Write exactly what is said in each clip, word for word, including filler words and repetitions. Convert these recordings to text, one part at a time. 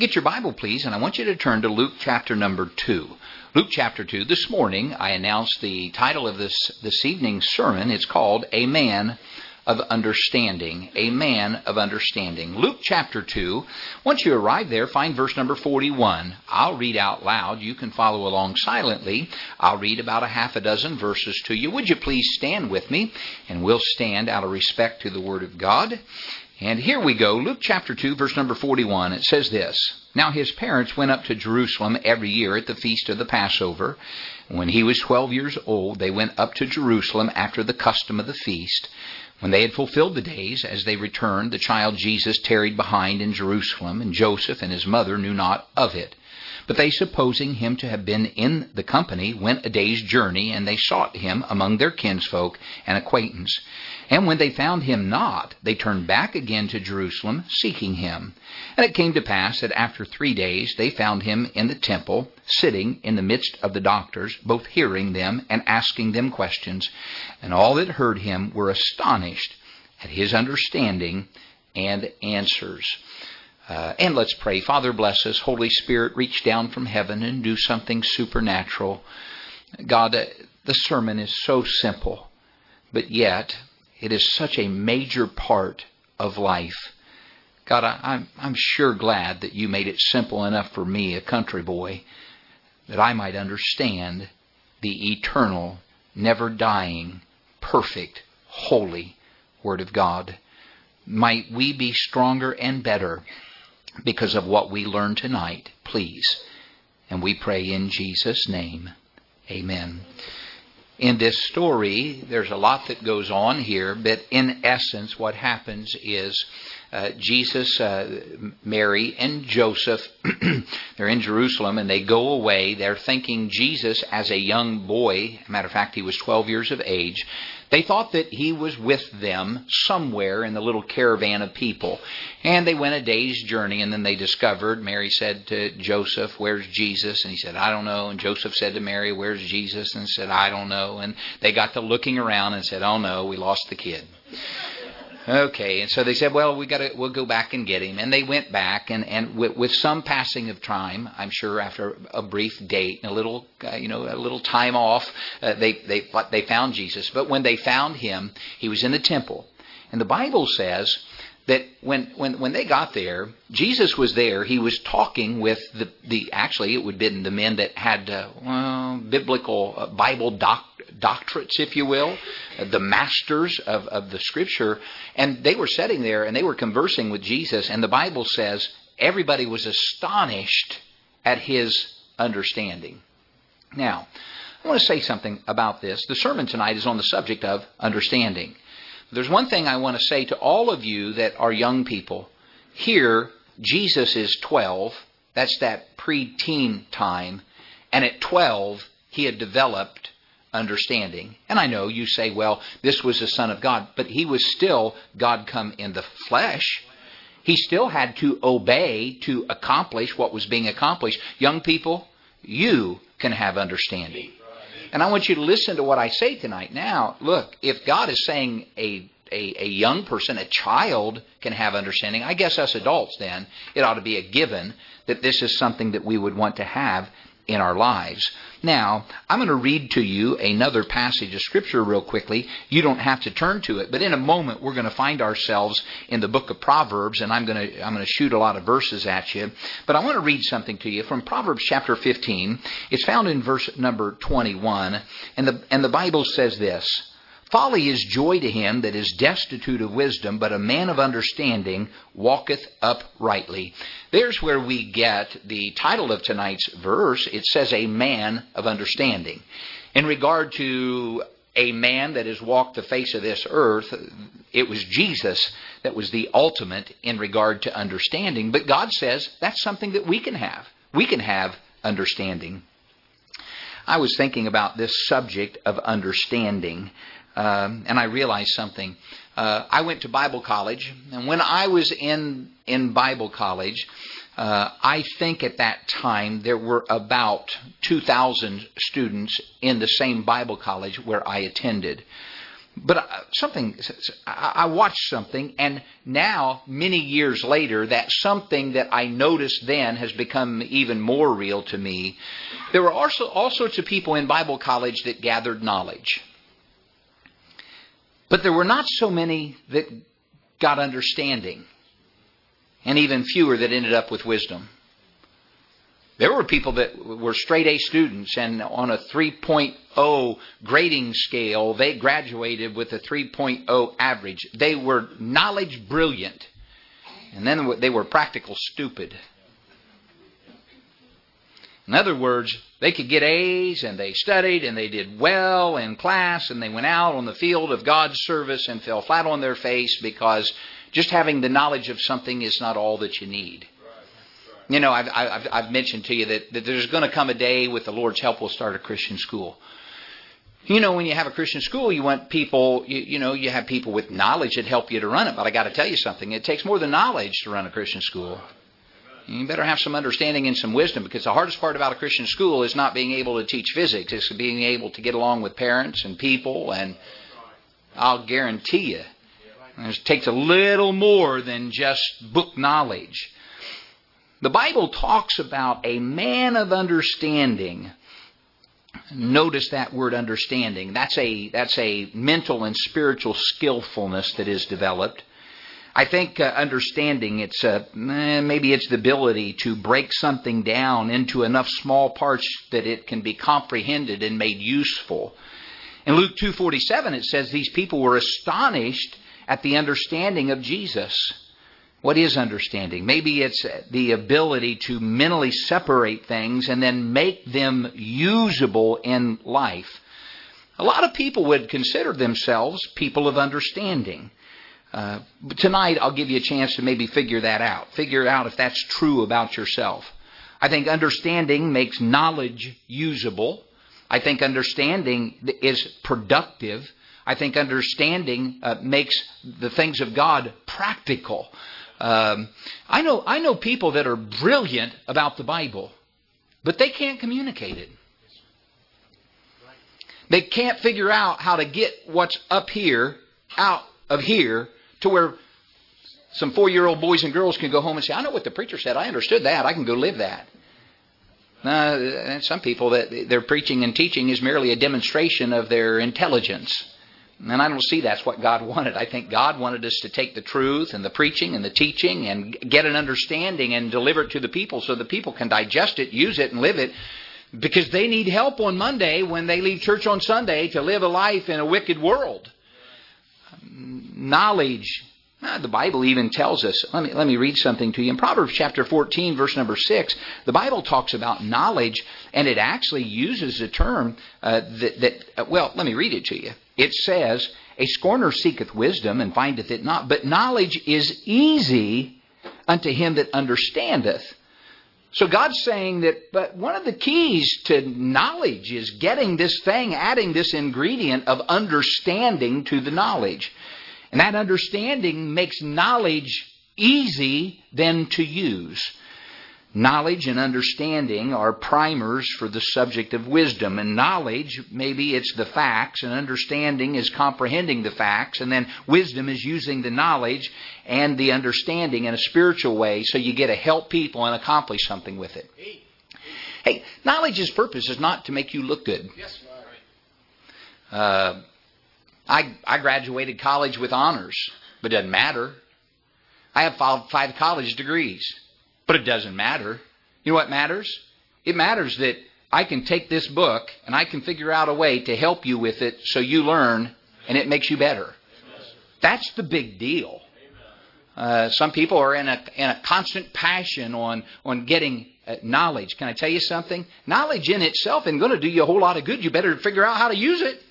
Get your Bible, please, and I want you to turn to Luke chapter number two. Luke chapter two. This morning, I announced the title of this, this evening's sermon. It's called A Man of Understanding. A Man of Understanding. Luke chapter two. Once you arrive there, find verse number forty-one. I'll read out loud. You can follow along silently. I'll read about a half a dozen verses to you. Would you please stand with me? And we'll stand out of respect to the Word of God. And here we go, Luke chapter two, verse number forty-one. It says this, Now his parents went up to Jerusalem every year at the feast of the Passover. When he was twelve years old, they went up to Jerusalem after the custom of the feast. When they had fulfilled the days, as they returned, the child Jesus tarried behind in Jerusalem, and Joseph and his mother knew not of it. But they, supposing him to have been in the company, went a day's journey, and they sought him among their kinsfolk and acquaintance. And when they found him not, they turned back again to Jerusalem, seeking him. And it came to pass that after three days they found him in the temple, sitting in the midst of the doctors, both hearing them and asking them questions. And all that heard him were astonished at his understanding and answers. Uh, and let's pray. Father, bless us. Holy Spirit, reach down from heaven and do something supernatural. God, uh, the sermon is so simple, but yet it is such a major part of life. God, I, I'm, I'm sure glad that you made it simple enough for me, a country boy, that I might understand the eternal, never-dying, perfect, holy Word of God. Might we be stronger and better because of what we learned tonight, please. And we pray in Jesus' name. Amen. In this story, there's a lot that goes on here, but in essence, what happens is uh, Jesus, uh, Mary, and Joseph, they're in Jerusalem, and they go away. They're thinking Jesus as a young boy, as a matter of fact, he was twelve years of age. They thought that he was with them somewhere in the little caravan of people. And they went a day's journey, and then they discovered, Mary said to Joseph, "Where's Jesus?" And he said, "I don't know." And Joseph said to Mary, "Where's Jesus?" And said, "I don't know." And they got to looking around and said, "Oh no, we lost the kid." Okay, and so they said, well, we got to, we'll go back and get him. And they went back, and, and with, with some passing of time, I'm sure after a brief date and a little, uh, you know, a little time off, uh, they, they, they found Jesus. But when they found him, he was in the temple. And the Bible says that when, when, when they got there, Jesus was there. He was talking with the, the actually, it would have been the men that had, uh, well, biblical uh, Bible doc, doctorates, if you will, uh, the masters of, of the Scripture. And they were sitting there and they were conversing with Jesus. And the Bible says everybody was astonished at his understanding. Now, I want to say something about this. The sermon tonight is on the subject of understanding. There's one thing I want to say to all of you that are young people. Here, Jesus is twelve. That's that pre-teen time. And at twelve, he had developed understanding. And I know you say, well, this was the Son of God. But he was still God come in the flesh. He still had to obey to accomplish what was being accomplished. Young people, you can have understanding. And I want you to listen to what I say tonight. Now, look, if God is saying a, a, a young person, a child can have understanding, I guess us adults then, it ought to be a given that this is something that we would want to have in our lives. Now, I'm going to read to you another passage of Scripture real quickly. You don't have to turn to it, but in a moment we're going to find ourselves in the book of Proverbs, and I'm going to I'm going to shoot a lot of verses at you. But I want to read something to you from Proverbs chapter fifteen. It's found in verse number twenty-one, and the and the Bible says this: Folly is joy to him that is destitute of wisdom, but a man of understanding walketh uprightly. There's where we get the title of tonight's verse. It says, a man of understanding. In regard to a man that has walked the face of this earth, it was Jesus that was the ultimate in regard to understanding. But God says that's something that we can have. We can have understanding. I was thinking about this subject of understanding. Um, and I realized something. Uh, I went to Bible college, and when I was in in Bible college, uh, I think at that time there were about two thousand students in the same Bible college where I attended. But something, I watched something, and now, many years later, that something that I noticed then has become even more real to me. There were also all sorts of people in Bible college that gathered knowledge. But there were not so many that got understanding, and even fewer that ended up with wisdom. There were people that were straight A students, and on a three point oh grading scale, they graduated with a three point oh average. They were knowledge brilliant, and then they were practical stupid. In other words, they could get A's, and they studied, and they did well in class, and they went out on the field of God's service and fell flat on their face because just having the knowledge of something is not all that you need. You know, I've, I've, I've mentioned to you that, that there's going to come a day with the Lord's help we'll start a Christian school. You know, when you have a Christian school, you want people, you, you know, you have people with knowledge that help you to run it. But I got to tell you something. It takes more than knowledge to run a Christian school. You better have some understanding and some wisdom, because the hardest part about a Christian school is not being able to teach physics. It's being able to get along with parents and people. And I'll guarantee you, it takes a little more than just book knowledge. The Bible talks about a man of understanding. Notice that word understanding. That's a that's a mental and spiritual skillfulness that is developed. I think uh, understanding, it's uh, maybe it's the ability to break something down into enough small parts that it can be comprehended and made useful. In Luke two forty-seven, it says these people were astonished at the understanding of Jesus. What is understanding? Maybe it's the ability to mentally separate things and then make them usable in life. A lot of people would consider themselves people of understanding. Uh, but tonight I'll give you a chance to maybe figure that out. Figure out if that's true about yourself. I think understanding makes knowledge usable. I think understanding is productive. I think understanding uh, makes the things of God practical. Um, I know I know people that are brilliant about the Bible, but they can't communicate it. They can't figure out how to get what's up here out of here to where some four-year-old boys and girls can go home and say, I know what the preacher said. I understood that. I can go live that. Uh, some people, that their preaching and teaching is merely a demonstration of their intelligence. And I don't see that's what God wanted. I think God wanted us to take the truth and the preaching and the teaching and get an understanding and deliver it to the people so the people can digest it, use it, and live it, because they need help on Monday when they leave church on Sunday to live a life in a wicked world. Knowledge. The Bible even tells us, let me let me read something to you. In Proverbs chapter fourteen, verse number six, the Bible talks about knowledge, and it actually uses a term uh, that, that uh, well, let me read it to you. It says, a scorner seeketh wisdom and findeth it not, but knowledge is easy unto him that understandeth. So God's saying that, but one of the keys to knowledge is getting this thing, adding this ingredient of understanding to the knowledge. And that understanding makes knowledge easy then to use. Knowledge and understanding are primers for the subject of wisdom. And knowledge, maybe it's the facts, and understanding is comprehending the facts, and then wisdom is using the knowledge and the understanding in a spiritual way so you get to help people and accomplish something with it. Hey, knowledge's purpose is not to make you look good. Uh, I, I graduated college with honors, but it doesn't matter. I have five, five college degrees. But it doesn't matter. You know what matters? It matters that I can take this book and I can figure out a way to help you with it so you learn and it makes you better. That's the big deal. Uh, some people are in a in a constant passion on, on getting uh, knowledge. Can I tell you something? Knowledge in itself isn't going to do you a whole lot of good. You better figure out how to use it.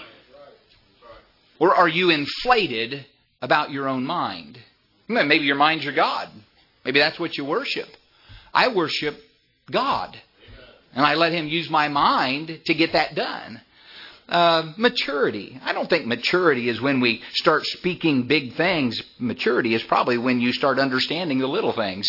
Or are you inflated about your own mind? Maybe your mind's your God. Maybe that's what you worship. I worship God. And I let Him use my mind to get that done. Uh, maturity. I don't think maturity is when we start speaking big things. Maturity is probably when you start understanding the little things.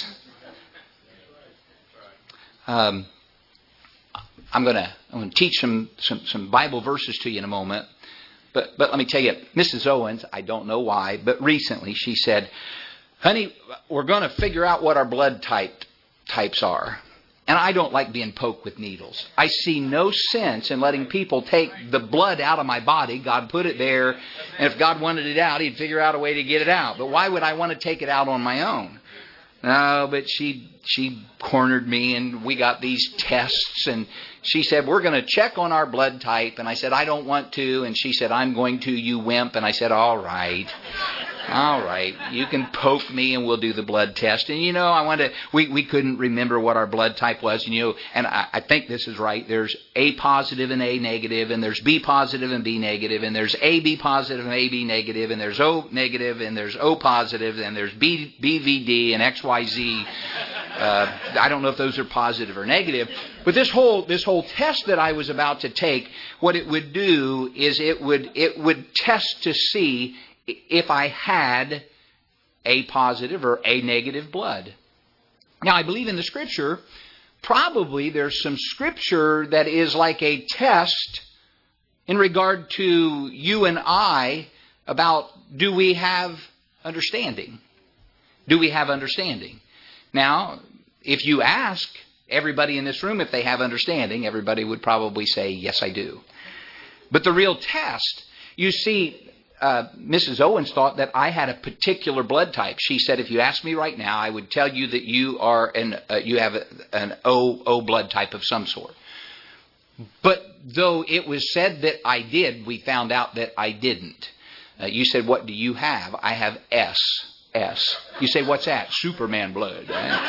Um, I'm going to I'm going to teach some, some, some Bible verses to you in a moment. But, but let me tell you, Missus Owens, I don't know why, but recently she said, honey, we're going to figure out what our blood type types are. And I don't like being poked with needles. I see no sense in letting people take the blood out of my body. God put it there, and if God wanted it out, He'd figure out a way to get it out. But why would I want to take it out on my own? No, but she she cornered me, and we got these tests, and she said, we're going to check on our blood type. And I said, I don't want to. And she said, I'm going to, you wimp. And I said, all right. All right, you can poke me and we'll do the blood test. And, you know, I wanted to, we, we couldn't remember what our blood type was. And, you know, and I, I think this is right. There's A positive and A negative, and there's B positive and B negative, and there's A B positive and A B negative, and there's O negative, and there's O positive, and there's B, B V D and X Y Z. Uh, I don't know if those are positive or negative. But this whole this whole test that I was about to take, what it would do is it would it would test to see if I had A positive or A negative blood. Now, I believe in the Scripture, probably there's some Scripture that is like a test in regard to you and I about, do we have understanding? Do we have understanding? Now, if you ask everybody in this room if they have understanding, everybody would probably say, yes, I do. But the real test, you see, Uh, Missus Owens thought that I had a particular blood type. She said, if you asked me right now, I would tell you that you are an uh, you have a, an O O blood type of some sort. But though it was said that I did, we found out that I didn't. Uh, you said, what do you have? I have S. S. You say, what's that? Superman blood. Right?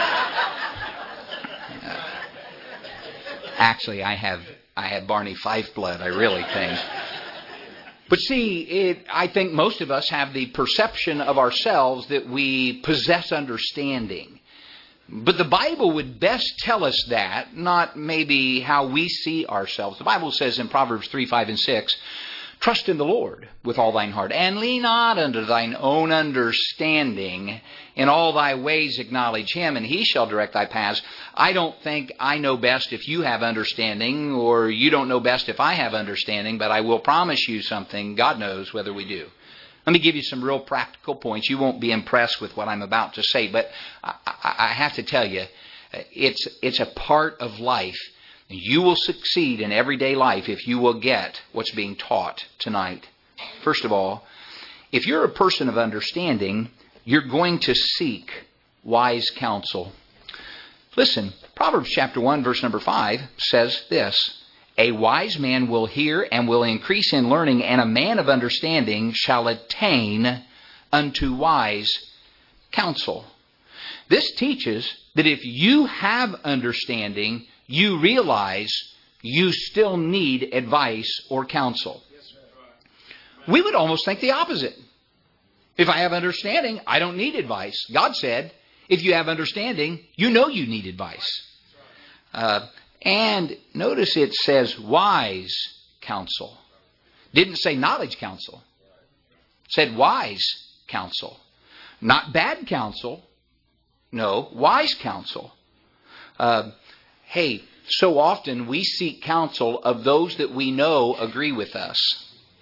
uh, actually, I have I have Barney Fife blood, I really think. But see, it, I think most of us have the perception of ourselves that we possess understanding. But the Bible would best tell us that, not maybe how we see ourselves. The Bible says in Proverbs three, five, and six, trust in the Lord with all thine heart, and lean not unto thine own understanding. In all thy ways acknowledge Him, and He shall direct thy paths. I don't think I know best if you have understanding, or you don't know best if I have understanding, but I will promise you something. God knows whether we do. Let me give you some real practical points. You won't be impressed with what I'm about to say, but I, I, I have to tell you, it's, it's a part of life. You will succeed in everyday life if you will get what's being taught tonight. First of all, if you're a person of understanding, you're going to seek wise counsel. Listen, Proverbs chapter one, verse number five says this, a wise man will hear and will increase in learning, and a man of understanding shall attain unto wise counsel. This teaches that if you have understanding, you realize you still need advice or counsel. We would almost think the opposite. If I have understanding, I don't need advice. God said, if you have understanding, you know you need advice. Uh, and notice it says wise counsel. Didn't say knowledge counsel. It said wise counsel. Not bad counsel. No, wise counsel. Uh, hey, so often we seek counsel of those that we know agree with us.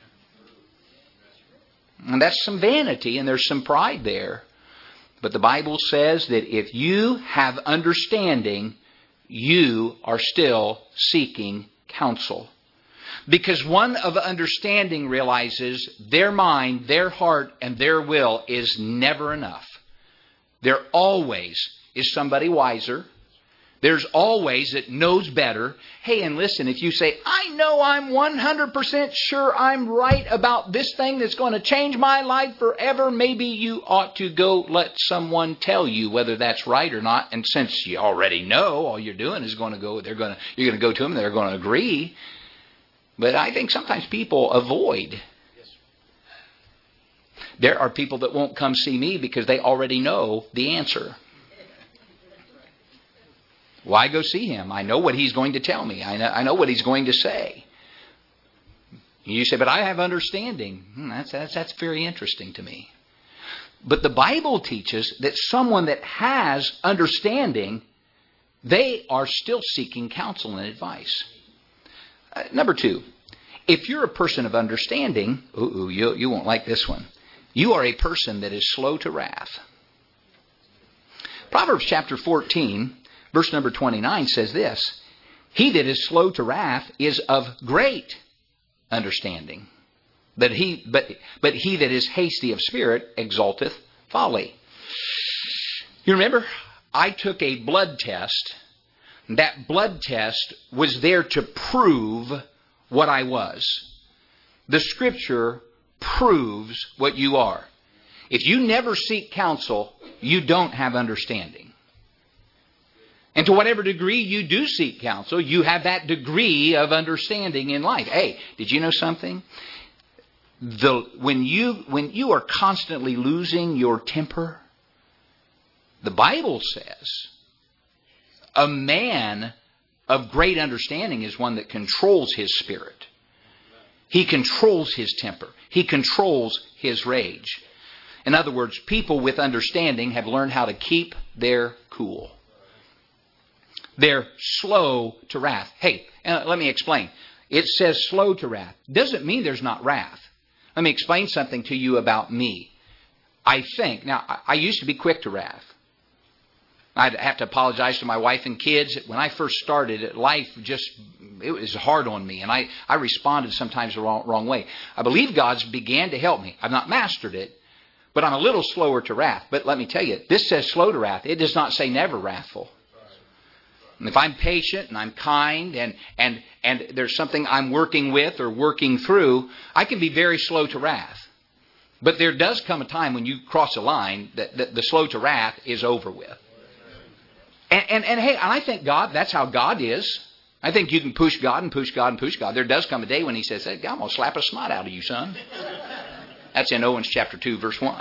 And that's some vanity and there's some pride there. But the Bible says that if you have understanding, you are still seeking counsel. Because one of understanding realizes their mind, their heart, and their will is never enough. There always is somebody wiser. There's always that knows better. Hey, and listen, if you say, I know I'm one hundred percent sure I'm right about this thing that's going to change my life forever, maybe you ought to go let someone tell you whether that's right or not. And since you already know, all you're doing is going to go, they're going to, you're going to go to them, they're going to agree. But I think sometimes people avoid. There are people that won't come see me because they already know the answer. Why go see him? I know what he's going to tell me. I know, I know what he's going to say. You say, but I have understanding. Hmm, that's, that's, that's very interesting to me. But the Bible teaches that someone that has understanding, they are still seeking counsel and advice. Uh, number two, If you're a person of understanding, ooh, you, you won't like this one. You are a person that is slow to wrath. Proverbs chapter fourteen, verse number twenty-nine says this, he that is slow to wrath is of great understanding. But he, but, but he that is hasty of spirit exalteth folly. You remember, I took a blood test. That blood test was there to prove what I was. The Scripture proves what you are. If you never seek counsel, you don't have understanding. And to whatever degree you do seek counsel, you have that degree of understanding in life. Hey, did you know something? The, when you, when you are constantly losing your temper, the Bible says a man of great understanding is one that controls his spirit. He controls his temper. He controls his rage. In other words, people with understanding have learned how to keep their cool. They're slow to wrath. Hey, uh, let me explain. It says slow to wrath. Doesn't mean there's not wrath. Let me explain something to you about me. I think, now, I used to be quick to wrath. I'd have to apologize to my wife and kids. When I first started, life just, it was hard on me. And I, I responded sometimes the wrong, wrong way. I believe God's began to help me. I've not mastered it, but I'm a little slower to wrath. But let me tell you, this says slow to wrath. It does not say never wrathful. And if I'm patient and I'm kind and, and, and there's something I'm working with or working through, I can be very slow to wrath. But there does come a time when you cross a line that, that the slow to wrath is over with. And, and, and hey, I think God, that's how God is. I think you can push God and push God and push God. There does come a day when He says, hey, I'm going to slap a snot out of you, son. That's in Owens chapter two, verse one.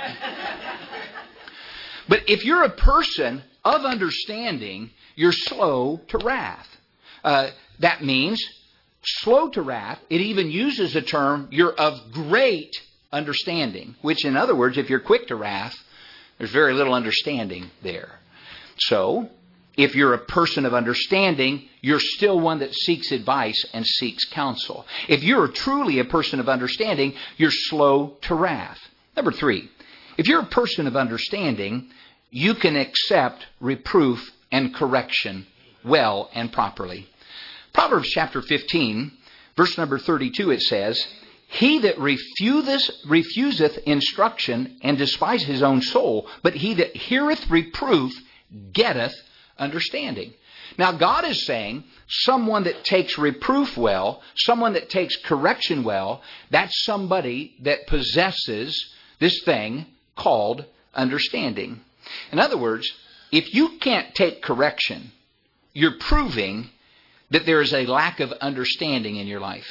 But if you're a person of understanding, you're slow to wrath. Uh, that means slow to wrath. It even uses the term, you're of great understanding. Which, in other words, if you're quick to wrath, there's very little understanding there. So, if you're a person of understanding, you're still one that seeks advice and seeks counsel. If you're truly a person of understanding, you're slow to wrath. Number three, if you're a person of understanding, you can accept reproof and correction well and properly. Proverbs chapter fifteen, verse number thirty-two, it says, he that refuseth, refuseth instruction and despiseth his own soul, but he that heareth reproof getteth understanding. Now God is saying someone that takes reproof well, someone that takes correction well, that's somebody that possesses this thing called understanding. In other words, if you can't take correction, you're proving that there is a lack of understanding in your life.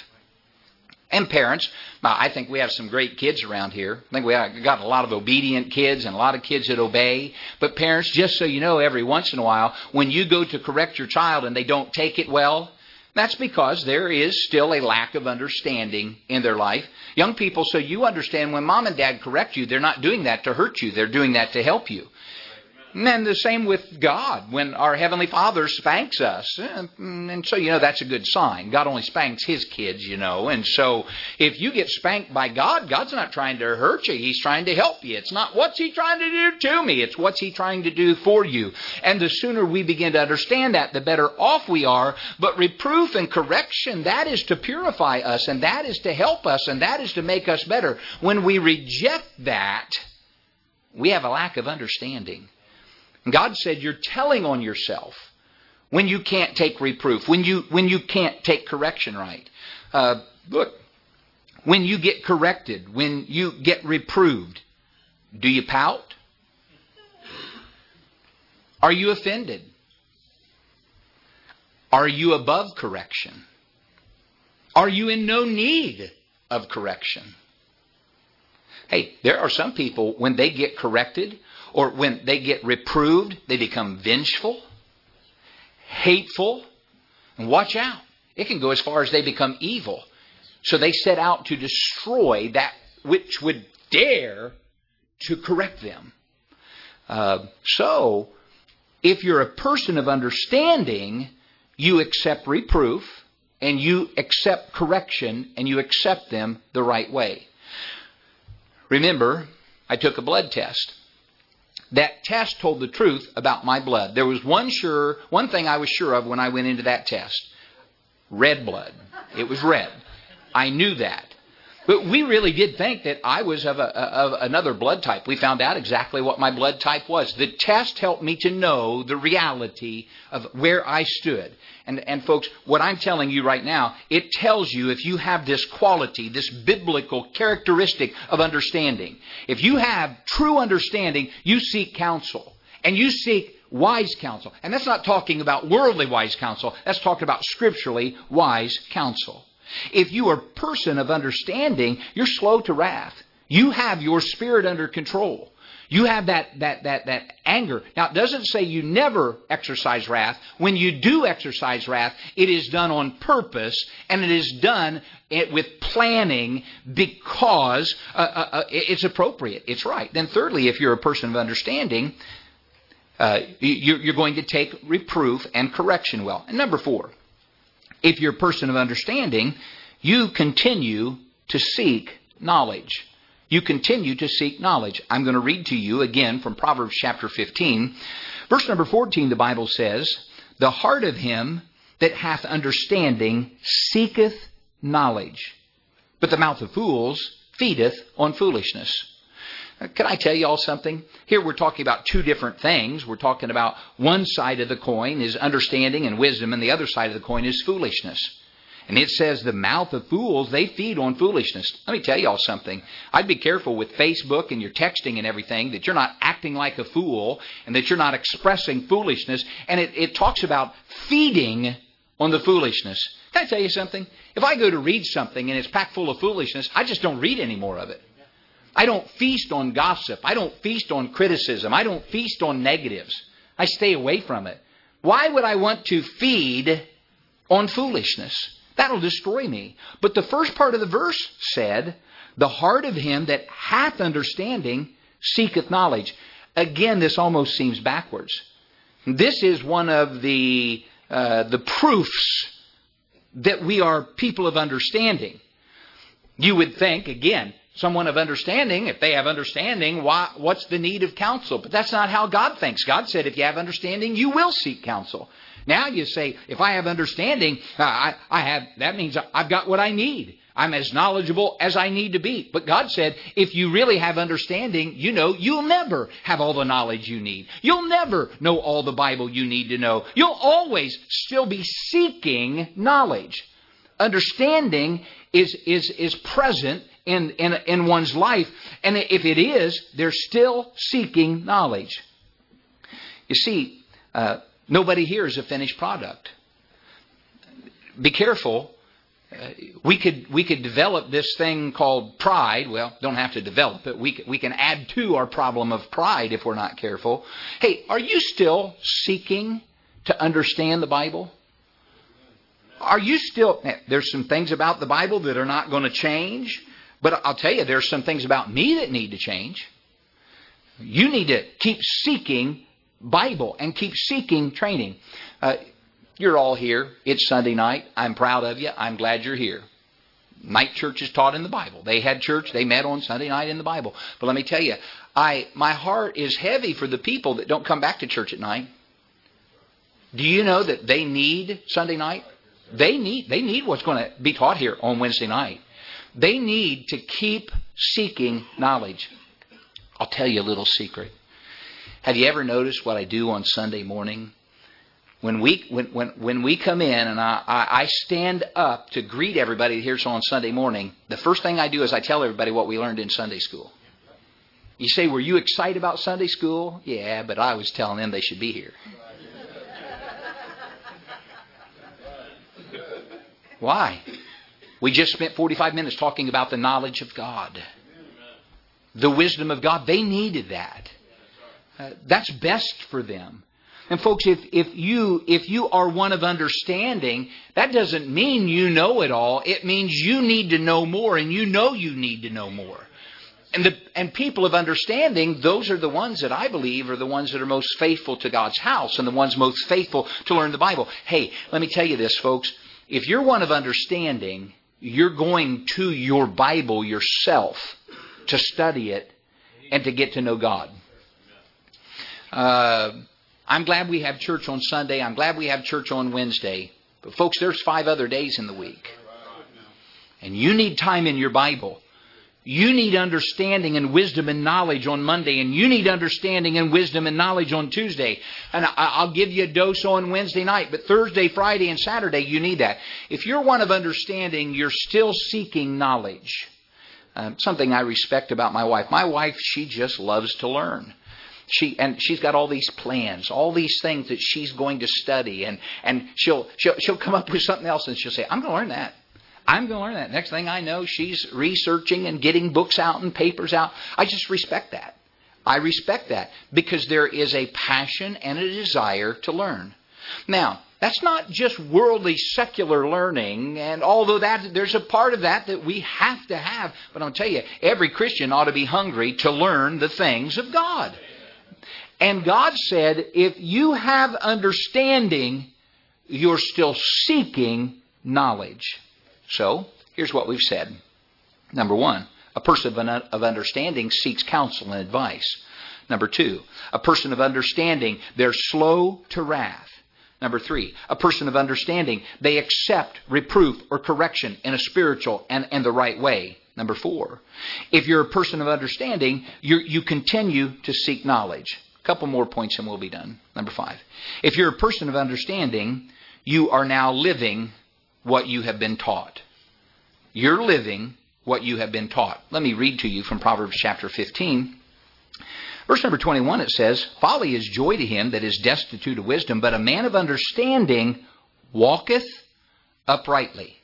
And parents, I think we have some great kids around here. I think we have got a lot of obedient kids and a lot of kids that obey. But parents, just so you know, every once in a while, when you go to correct your child and they don't take it well, that's because there is still a lack of understanding in their life. Young people, so you understand when mom and dad correct you, they're not doing that to hurt you. They're doing that to help you. And then the same with God. When our Heavenly Father spanks us, and so, you know, that's a good sign. God only spanks His kids, you know. And so if you get spanked by God, God's not trying to hurt you. He's trying to help you. It's not what's He trying to do to me. It's what's He trying to do for you. And the sooner we begin to understand that, the better off we are. But reproof and correction, that is to purify us, and that is to help us, and that is to make us better. When we reject that, we have a lack of understanding. God said you're telling on yourself when you can't take reproof, when you when you can't take correction right. Uh, look, when you get corrected, when you get reproved, do you pout? Are you offended? Are you above correction? Are you in no need of correction? Hey, there are some people, when they get corrected, or when they get reproved, they become vengeful, hateful, and watch out. It can go as far as they become evil. So they set out to destroy that which would dare to correct them. Uh, so, if you're a person of understanding, you accept reproof and you accept correction and you accept them the right way. Remember, I took a blood test. That test told the truth about my blood. There was one sure, one thing I was sure of when I went into that test. Red blood. It was red. I knew that. But we really did think that I was of, a, of another blood type. We found out exactly what my blood type was. The test helped me to know the reality of where I stood. And, and folks, what I'm telling you right now, it tells you if you have this quality, this biblical characteristic of understanding. If you have true understanding, you seek counsel. And you seek wise counsel. And that's not talking about worldly wise counsel. That's talking about scripturally wise counsel. If you are a person of understanding, you're slow to wrath. You have your spirit under control. You have that, that, that, that anger. Now, it doesn't say you never exercise wrath. When you do exercise wrath, it is done on purpose, and it is done with planning because uh, uh, it's appropriate. It's right. Then thirdly, if you're a person of understanding, uh, you're going to take reproof and correction well. And number four, if you're a person of understanding, you continue to seek knowledge. You continue to seek knowledge. I'm going to read to you again from Proverbs chapter fifteen. Verse number fourteen, the Bible says, "The heart of him that hath understanding seeketh knowledge, but the mouth of fools feedeth on foolishness." Can I tell you all something? Here we're talking about two different things. We're talking about one side of the coin is understanding and wisdom, and the other side of the coin is foolishness. And it says the mouth of fools, they feed on foolishness. Let me tell you all something. I'd be careful with Facebook and your texting and everything that you're not acting like a fool and that you're not expressing foolishness. And it, it talks about feeding on the foolishness. Can I tell you something? If I go to read something and it's packed full of foolishness, I just don't read any more of it. I don't feast on gossip. I don't feast on criticism. I don't feast on negatives. I stay away from it. Why would I want to feed on foolishness? That'll destroy me. But the first part of the verse said, "The heart of him that hath understanding seeketh knowledge." Again, this almost seems backwards. This is one of the, uh, the proofs that we are people of understanding. You would think, again, someone of understanding, if they have understanding, why, what's the need of counsel? But that's not how God thinks. God said if you have understanding, you will seek counsel. Now you say, if I have understanding, uh, I, I have, that means I've got what I need. I'm as knowledgeable as I need to be. But God said, if you really have understanding, you know you'll never have all the knowledge you need. You'll never know all the Bible you need to know. You'll always still be seeking knowledge. Understanding is, is, is present In, in, in one's life. And if it is, they're still seeking knowledge. You see, uh, nobody here is a finished product. Be careful. Uh, we could we could develop this thing called pride. Well, don't have to develop it. We, we can add to our problem of pride if we're not careful. Hey, are you still seeking to understand the Bible? Are you still... There's some things about the Bible that are not going to change. But I'll tell you, there's some things about me that need to change. You need to keep seeking Bible and keep seeking training. Uh, you're all here. It's Sunday night. I'm proud of you. I'm glad you're here. Night church is taught in the Bible. They had church. They met on Sunday night in the Bible. But let me tell you, I my heart is heavy for the people that don't come back to church at night. Do you know that they need Sunday night? They need, they need what's going to be taught here on Wednesday night. They need to keep seeking knowledge. I'll tell you a little secret. Have you ever noticed what I do on Sunday morning? When we when when, when we come in and I, I, I stand up to greet everybody here on Sunday morning, the first thing I do is I tell everybody what we learned in Sunday school. You say, were you excited about Sunday school? Yeah, but I was telling them they should be here. Why? We just spent forty-five minutes talking about the knowledge of God. The wisdom of God. They needed that. Uh, that's best for them. And folks, if, if you if you are one of understanding, that doesn't mean you know it all. It means you need to know more, and you know you need to know more. And the and people of understanding, those are the ones that I believe are the ones that are most faithful to God's house and the ones most faithful to learn the Bible. Hey, let me tell you this, folks. if you're one of understanding, you're going to your Bible yourself to study it and to get to know God. Uh, I'm glad we have church on Sunday. I'm glad we have church on Wednesday. But folks, there's five other days in the week. And you need time in your Bible. You need understanding and wisdom and knowledge on Monday. And you need understanding and wisdom and knowledge on Tuesday. And I'll give you a dose on Wednesday night. But Thursday, Friday, and Saturday, you need that. If you're one of understanding, you're still seeking knowledge. Um, something I respect about my wife. My wife, she just loves to learn. She and she's got all these plans, all these things that she's going to study. And, and she'll, she'll, she'll come up with something else and she'll say, I'm going to learn that. I'm going to learn that. Next thing I know, she's researching and getting books out and papers out. I just respect that. I respect that because there is a passion and a desire to learn. Now, that's not just worldly secular learning, and although that there's a part of that that we have to have, but I'll tell you, every Christian ought to be hungry to learn the things of God. And God said, if you have understanding, you're still seeking knowledge. So, here's what we've said. Number one, a person of understanding seeks counsel and advice. Number two, a person of understanding, they're slow to wrath. Number three, a person of understanding, they accept reproof or correction in a spiritual and, and the right way. Number four, if you're a person of understanding, you you continue to seek knowledge. A couple more points and we'll be done. Number five, if you're a person of understanding, you are now living what you have been taught. You're living what you have been taught. Let me read to you from Proverbs chapter fifteen. Verse number twenty-one, it says, folly is joy to him that is destitute of wisdom, but a man of understanding walketh uprightly.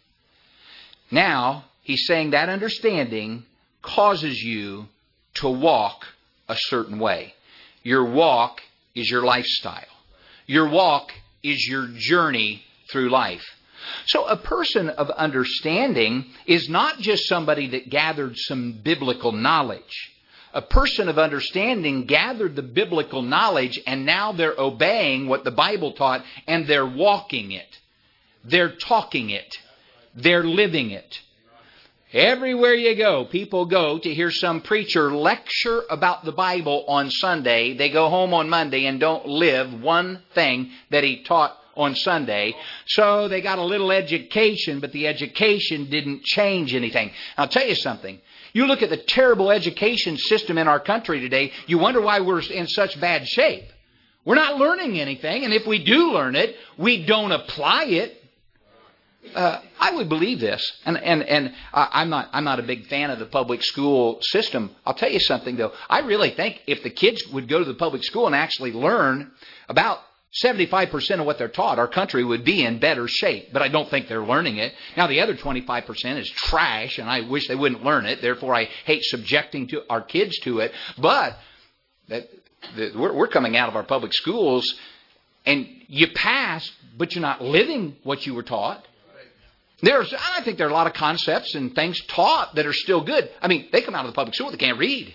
Now, he's saying that understanding causes you to walk a certain way. Your walk is your lifestyle. Your walk is your journey through life. So a person of understanding is not just somebody that gathered some biblical knowledge. A person of understanding gathered the biblical knowledge and now they're obeying what the Bible taught and they're walking it. They're talking it. They're living it. Everywhere you go, people go to hear some preacher lecture about the Bible on Sunday. They go home on Monday and don't live one thing that he taught on Sunday. So they got a little education, but the education didn't change anything. I'll tell you something. You look at the terrible education system in our country today, you wonder why we're in such bad shape. We're not learning anything, and if we do learn it, we don't apply it. Uh, I would believe this, and and and I'm not I'm not a big fan of the public school system. I'll tell you something though. I really think if the kids would go to the public school and actually learn about seventy-five percent of what they're taught, our country would be in better shape. But I don't think they're learning it. Now, the other twenty-five percent is trash, and I wish they wouldn't learn it. Therefore, I hate subjecting to our kids to it. But that, that we're, we're coming out of our public schools, and you pass, but you're not living what you were taught. There's, I think there are a lot of concepts and things taught that are still good. I mean, they come out of the public school, they can't read.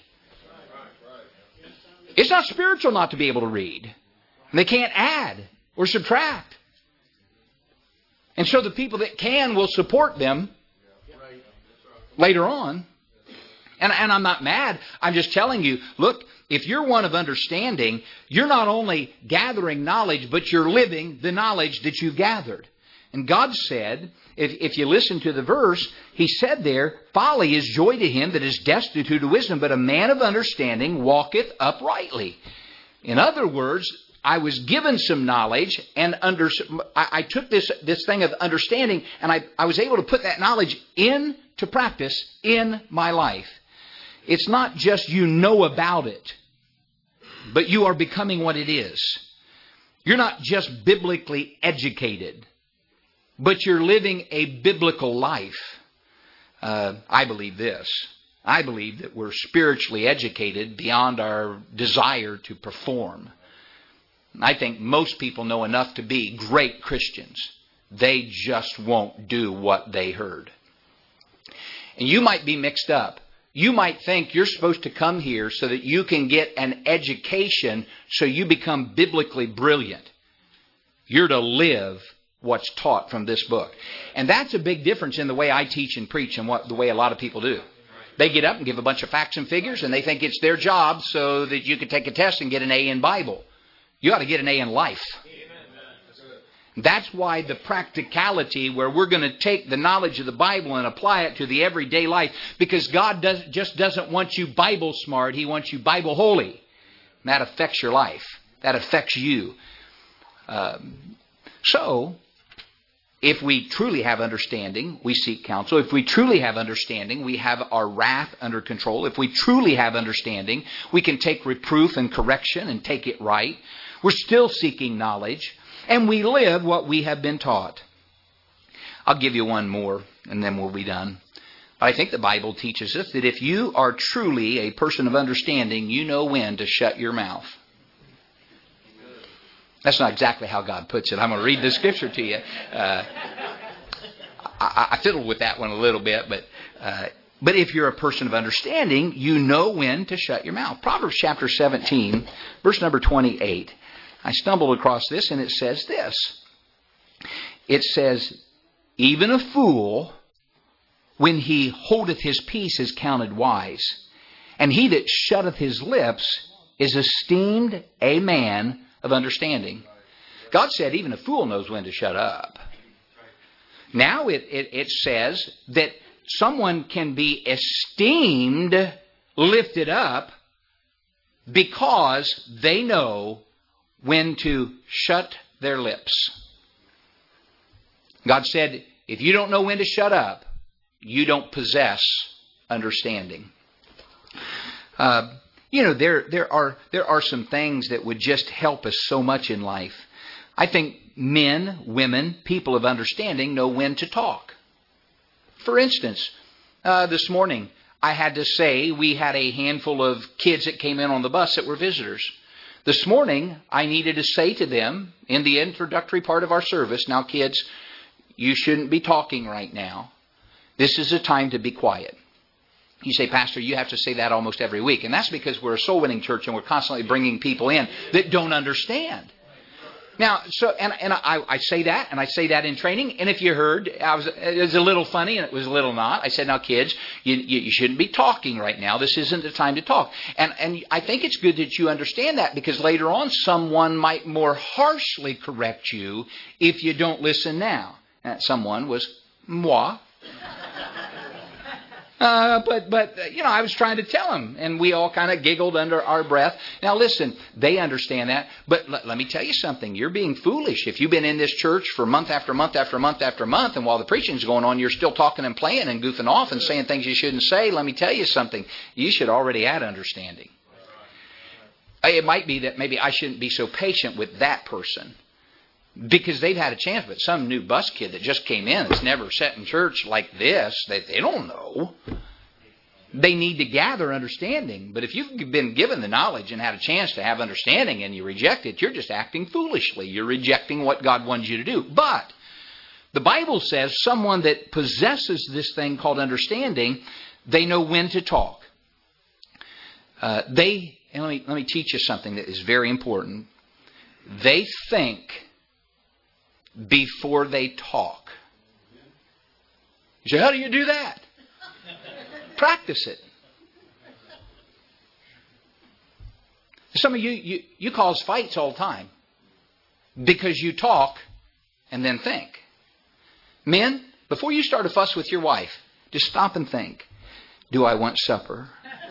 It's not spiritual not to be able to read. And they can't add or subtract. And so the people that can will support them later on. And, and I'm not mad. I'm just telling you, look, if you're one of understanding, you're not only gathering knowledge, but you're living the knowledge that you've gathered. And God said, if, if you listen to the verse, He said there, folly is joy to him that is destitute of wisdom, but a man of understanding walketh uprightly. In other words, I was given some knowledge, and under, I, I took this, this thing of understanding, and I, I was able to put that knowledge into practice in my life. It's not just you know about it, but you are becoming what it is. You're not just biblically educated, but you're living a biblical life. Uh, I believe this. I believe that we're spiritually educated beyond our desire to perform. I think most people know enough to be great Christians. They just won't do what they heard. And you might be mixed up. You might think you're supposed to come here so that you can get an education so you become biblically brilliant. You're to live what's taught from this book. And that's a big difference in the way I teach and preach and what the way a lot of people do. They get up and give a bunch of facts and figures, and they think it's their job so that you can take a test and get an A in Bible. You ought to get an A in life. That's why the practicality, where we're going to take the knowledge of the Bible and apply it to the everyday life, because God does, just doesn't want you Bible smart. He wants you Bible holy. And that affects your life. That affects you. Um, so, if we truly have understanding, we seek counsel. If we truly have understanding, we have our wrath under control. If we truly have understanding, we can take reproof and correction and take it right. We're still seeking knowledge. And we live what we have been taught. I'll give you one more, and then we'll be done. But I think the Bible teaches us that if you are truly a person of understanding, you know when to shut your mouth. That's not exactly how God puts it. I'm going to read the scripture to you. Uh, I, I fiddled with that one a little bit, but uh, but if you're a person of understanding, you know when to shut your mouth. Proverbs chapter seventeen, verse number twenty-eight. I stumbled across this, and it says this. It says, even a fool, when he holdeth his peace, is counted wise. And he that shutteth his lips is esteemed a man of understanding. God said even a fool knows when to shut up. Now it, it, it says that someone can be esteemed, lifted up, because they know when to shut their lips. God said, if you don't know when to shut up, you don't possess understanding. Uh, you know, there there are there are some things that would just help us so much in life. I think men, women, people of understanding know when to talk. For instance, uh, this morning I had to say we had a handful of kids that came in on the bus that were visitors. This morning, I needed to say to them in the introductory part of our service, now kids, you shouldn't be talking right now. This is a time to be quiet. You say, Pastor, you have to say that almost every week. And that's because we're a soul-winning church and we're constantly bringing people in that don't understand. Now, so and, and I, I say that, and I say that in training. And if you heard, I was, it was a little funny and it was a little not. I said, now, kids, you, you, you shouldn't be talking right now. This isn't the time to talk. And, and I think it's good that you understand that, because later on someone might more harshly correct you if you don't listen now. That someone was moi. Uh, but, but you know, I was trying to tell them, and we all kind of giggled under our breath. Now, listen, they understand that, but l- let me tell you something. You're being foolish. If you've been in this church for month after month after month after month, and while the preaching's going on, you're still talking and playing and goofing off and saying things you shouldn't say, let me tell you something. You should already have understanding. It might be that maybe I shouldn't be so patient with that person, because they've had a chance, but some new bus kid that just came in that's never sat in church like this, that they don't know. They need to gather understanding. But if you've been given the knowledge and had a chance to have understanding and you reject it, you're just acting foolishly. You're rejecting what God wants you to do. But the Bible says someone that possesses this thing called understanding, they know when to talk. Uh, they, and let me, let me teach you something that is very important. They think before they talk. You say, how do you do that? Practice it. Some of you, you, you cause fights all the time because you talk and then think. Men, before you start a fuss with your wife, just stop and think. Do I want supper?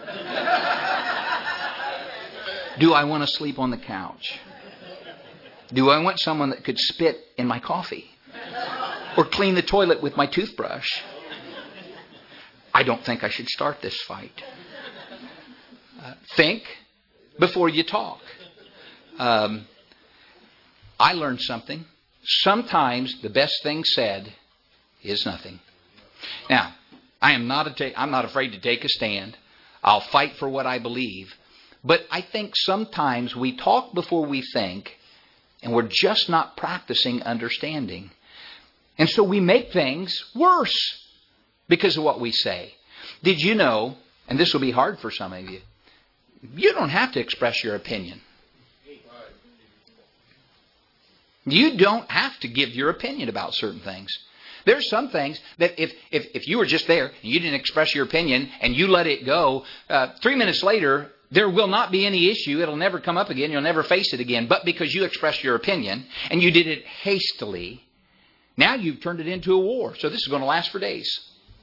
Do I want to sleep on the couch? Do I want someone that could spit in my coffee? Or clean the toilet with my toothbrush? I don't think I should start this fight. Uh, think before you talk. Um, I learned something. Sometimes the best thing said is nothing. Now, I am not a ta- I'm not afraid to take a stand. I'll fight for what I believe. But I think sometimes we talk before we think, and we're just not practicing understanding. And so we make things worse because of what we say. Did you know, and this will be hard for some of you, you don't have to express your opinion. You don't have to give your opinion about certain things. There's some things that if, if, if you were just there and you didn't express your opinion and you let it go, uh, three minutes later, there will not be any issue. It'll never come up again. You'll never face it again. But because you expressed your opinion and you did it hastily, now you've turned it into a war. So this is going to last for days.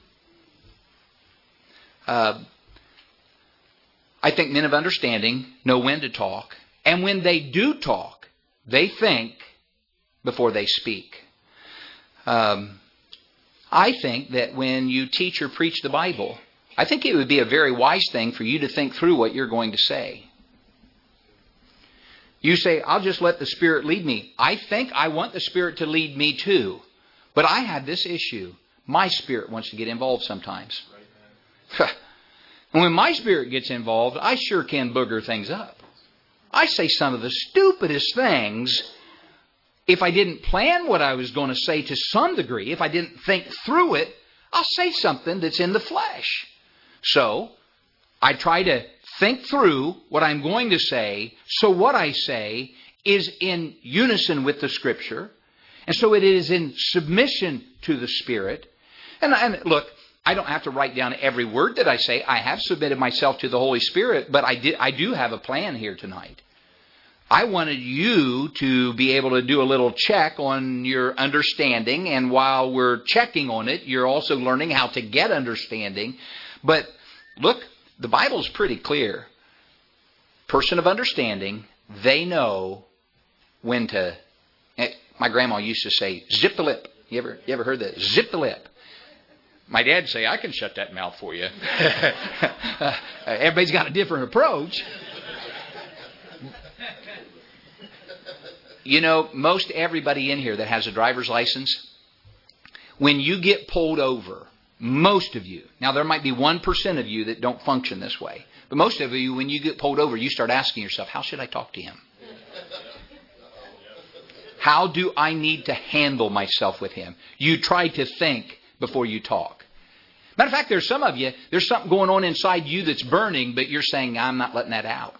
Uh, I think men of understanding know when to talk. And when they do talk, they think before they speak. Um, I think that when you teach or preach the Bible, I think it would be a very wise thing for you to think through what you're going to say. You say, I'll just let the Spirit lead me. I think I want the Spirit to lead me too. But I have this issue. My spirit wants to get involved sometimes. And when my spirit gets involved, I sure can booger things up. I say some of the stupidest things. If I didn't plan what I was going to say to some degree, if I didn't think through it, I'll say something that's in the flesh. So, I try to think through what I'm going to say, so what I say is in unison with the Scripture, and so it is in submission to the Spirit. And, and look, I don't have to write down every word that I say. I have submitted myself to the Holy Spirit, but I, did, I do have a plan here tonight. I wanted you to be able to do a little check on your understanding, and while we're checking on it, you're also learning how to get understanding. But look, the Bible's pretty clear. Person of understanding, they know when to... My grandma used to say, zip the lip. You ever, you ever heard that? Zip the lip. My dad say, I can shut that mouth for you. Everybody's got a different approach. You know, most everybody in here that has a driver's license, when you get pulled over, most of you, now there might be one percent of you that don't function this way, but most of you, when you get pulled over, you start asking yourself, how should I talk to him? How do I need to handle myself with him? You try to think before you talk. Matter of fact, there's some of you, there's something going on inside you that's burning, but you're saying, I'm not letting that out.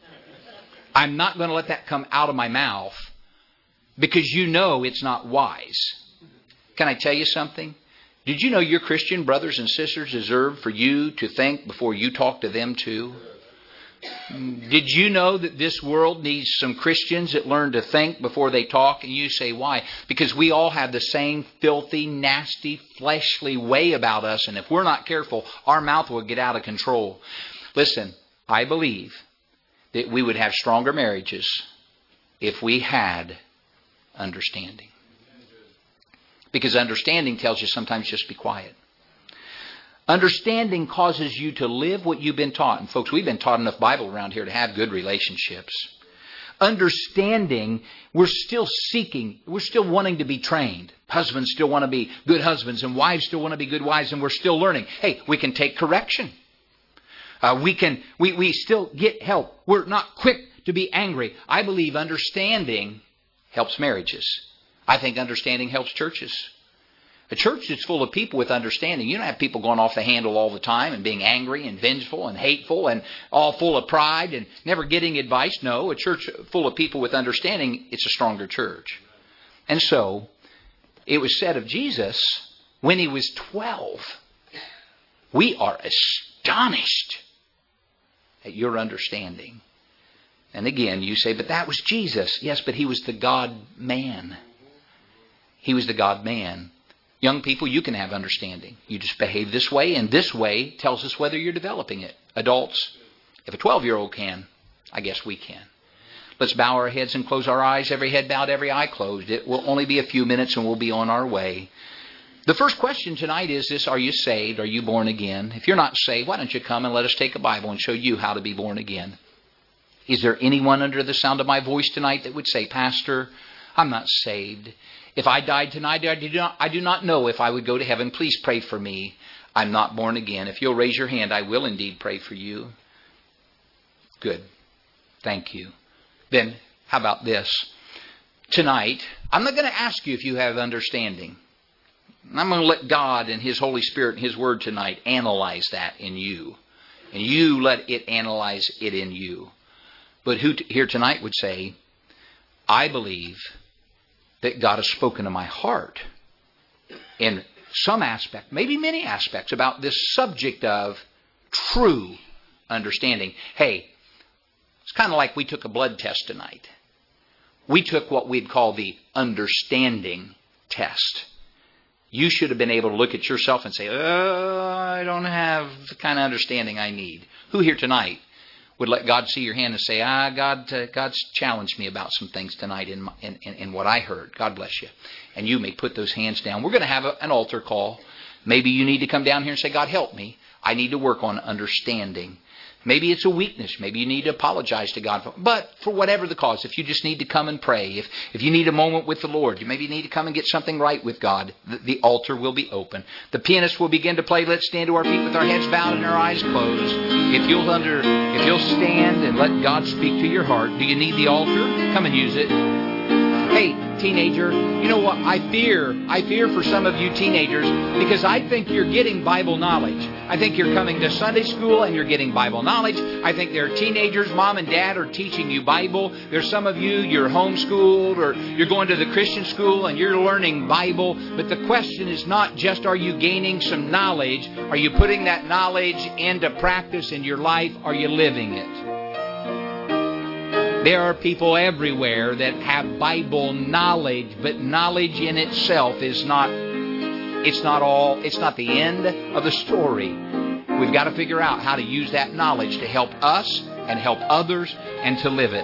I'm not going to let that come out of my mouth because you know it's not wise. Can I tell you something? Did you know your Christian brothers and sisters deserve for you to think before you talk to them too? Did you know that this world needs some Christians that learn to think before they talk? And you say, why? Because we all have the same filthy, nasty, fleshly way about us. And if we're not careful, our mouth will get out of control. Listen, I believe that we would have stronger marriages if we had understanding. Because understanding tells you sometimes just be quiet. Understanding causes you to live what you've been taught. And folks, we've been taught enough Bible around here to have good relationships. Understanding, we're still seeking, we're still wanting to be trained. Husbands still want to be good husbands, and wives still want to be good wives, and we're still learning. Hey, we can take correction. Uh, we can, we, we still get help. We're not quick to be angry. I believe understanding helps marriages. I think understanding helps churches. A church that's full of people with understanding. You don't have people going off the handle all the time and being angry and vengeful and hateful and all full of pride and never getting advice. No, a church full of people with understanding, it's a stronger church. And so, it was said of Jesus when he was twelve, we are astonished at your understanding. And again, you say, but that was Jesus. Yes, but he was the God-man. He was the God-man. Young people, you can have understanding. You just behave this way, and this way tells us whether you're developing it. Adults, if a twelve-year-old can, I guess we can. Let's bow our heads and close our eyes. Every head bowed, every eye closed. It will only be a few minutes and we'll be on our way. The first question tonight is this: are you saved? Are you born again? If you're not saved, why don't you come and let us take a Bible and show you how to be born again? Is there anyone under the sound of my voice tonight that would say, Pastor, I'm not saved. If I died tonight, I do not, I do not know if I would go to heaven. Please pray for me. I'm not born again. If you'll raise your hand, I will indeed pray for you. Good. Thank you. Then, how about this? Tonight, I'm not going to ask you if you have understanding. I'm going to let God and His Holy Spirit and His Word tonight analyze that in you. And you let it analyze it in you. But who t- here tonight would say, I believe that God has spoken to my heart in some aspect, maybe many aspects, about this subject of true understanding. Hey, it's kind of like we took a blood test tonight. We took what we'd call the understanding test. You should have been able to look at yourself and say, oh, I don't have the kind of understanding I need. Who here tonight would let God see your hand and say, ah, God, uh, God's challenged me about some things tonight in, my, in, in, in what I heard. God bless you. And you may put those hands down. We're going to have a, an altar call. Maybe you need to come down here and say, God, help me. I need to work on understanding. Maybe it's a weakness. Maybe you need to apologize to God. For, but for whatever the cause, if you just need to come and pray, if, if you need a moment with the Lord, you maybe need to come and get something right with God, the, the altar will be open. The pianist will begin to play. Let's stand to our feet with our heads bowed and our eyes closed. If you'll under, if you'll stand and let God speak to your heart, do you need the altar? Come and use it. Hey, teenager, you know what? I fear, I fear for some of you teenagers because I think you're getting Bible knowledge. I think you're coming to Sunday school and you're getting Bible knowledge. I think there are teenagers, mom and dad are teaching you Bible. There's some of you, you're homeschooled or you're going to the Christian school and you're learning Bible. But the question is not just are you gaining some knowledge, are you putting that knowledge into practice in your life? Are you living it? There are people everywhere that have Bible knowledge, but knowledge in itself is not, it's not all, it's not the end of the story. We've got to figure out how to use that knowledge to help us and help others and to live it.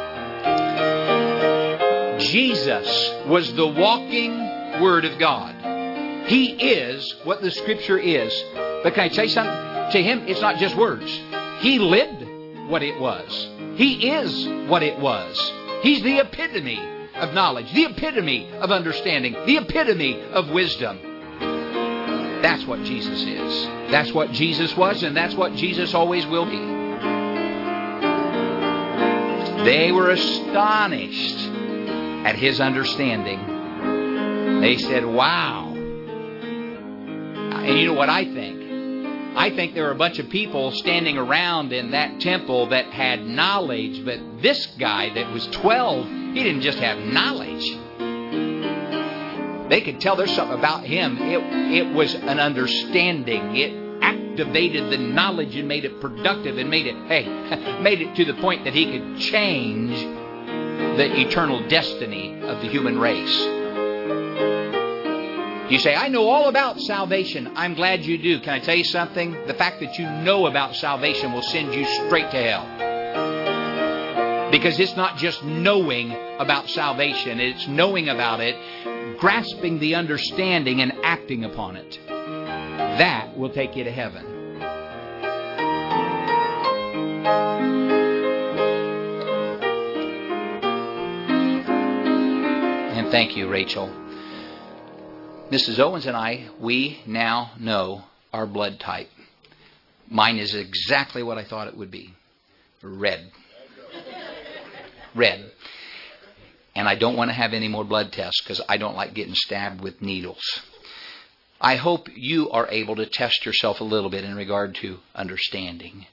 Jesus was the walking Word of God. He is what the Scripture is. But can I say something? To Him, it's not just words. He lived what it was. He is what it was. He's the epitome of knowledge, the epitome of understanding, the epitome of wisdom. That's what Jesus is. That's what Jesus was, and that's what Jesus always will be. They were astonished at His understanding. They said, wow. And you know what I think? I think there were a bunch of people standing around in that temple that had knowledge, but this guy that was twelve, he didn't just have knowledge. They could tell there's something about him. It, it was an understanding. It activated the knowledge and made it productive and made it, hey, made it to the point that he could change the eternal destiny of the human race. You say, I know all about salvation. I'm glad you do. Can I tell you something? The fact that you know about salvation will send you straight to hell. Because it's not just knowing about salvation. It's knowing about it, grasping the understanding and acting upon it. That will take you to heaven. And thank you, Rachel. Missus Owens and I, we now know our blood type. Mine is exactly what I thought it would be. Red. Red. And I don't want to have any more blood tests because I don't like getting stabbed with needles. I hope you are able to test yourself a little bit in regard to understanding.